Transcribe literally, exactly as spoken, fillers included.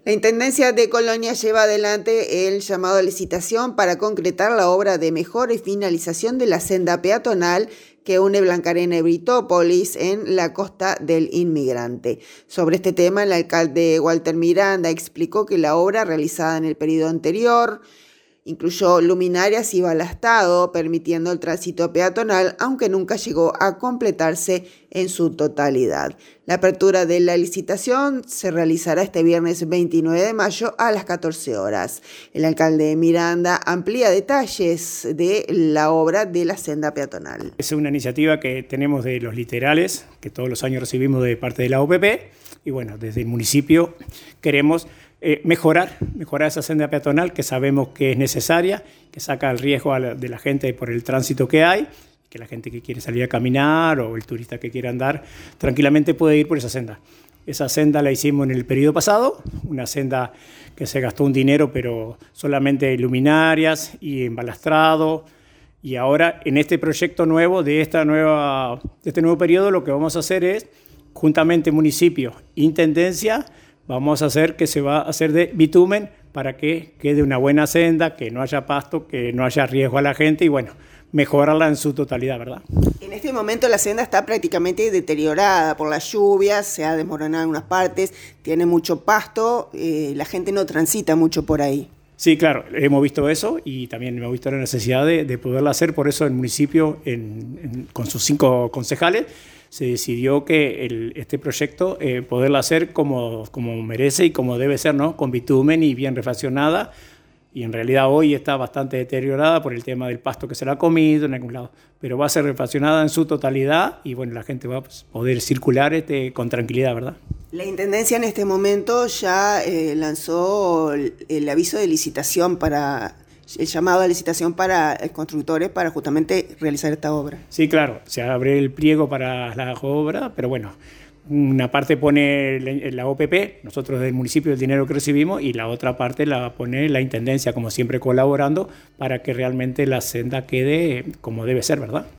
La Intendencia de Colonia lleva adelante el llamado a licitación para concretar la obra de mejora y finalización de la senda peatonal que une Blanca Arena y Britópolis en la costa del Inmigrante. Sobre este tema, el alcalde Walter Miranda explicó que la obra realizada en el periodo anterior incluyó luminarias y balastado, permitiendo el tránsito peatonal, aunque nunca llegó a completarse en su totalidad. La apertura de la licitación se realizará este viernes veintinueve de mayo a las catorce horas. El alcalde Miranda amplía detalles de la obra de la senda peatonal. Es una iniciativa que tenemos de los literales, que todos los años recibimos de parte de la O P P, y bueno, desde el municipio queremos Eh, mejorar, mejorar esa senda peatonal que sabemos que es necesaria, que saca el riesgo a la, de la gente por el tránsito que hay, que la gente que quiere salir a caminar o el turista que quiera andar tranquilamente puede ir por esa senda. Esa senda la hicimos en el periodo pasado, una senda que se gastó un dinero, pero solamente luminarias y embalastrado. Y ahora en este proyecto nuevo, de, esta nueva, de este nuevo periodo, lo que vamos a hacer es, juntamente municipio, intendencia, vamos a hacer que se va a hacer de bitumen para que quede una buena senda, que no haya pasto, que no haya riesgo a la gente y bueno, mejorarla en su totalidad, ¿verdad? En este momento la senda está prácticamente deteriorada por las lluvias, se ha desmoronado en unas partes, tiene mucho pasto, eh, la gente no transita mucho por ahí. Sí, claro, hemos visto eso y también hemos visto la necesidad de, de poderla hacer, por eso el municipio en, en, con sus cinco concejales se decidió que el, este proyecto eh, poderlo hacer como, como merece y como debe ser, ¿no? Con bitumen y bien refaccionada. Y en realidad hoy está bastante deteriorada por el tema del pasto que se la ha comido en algún lado. Pero va a ser refaccionada en su totalidad y bueno, la gente va a poder circular este, con tranquilidad, ¿verdad? La Intendencia en este momento ya eh, lanzó el, el aviso de licitación para... el llamado a licitación para constructores para justamente realizar esta obra. Sí, claro, se abre el pliego para la obra, pero bueno, una parte pone la O P P, nosotros del municipio el dinero que recibimos, y la otra parte la pone la Intendencia, como siempre colaborando, para que realmente la senda quede como debe ser, ¿verdad?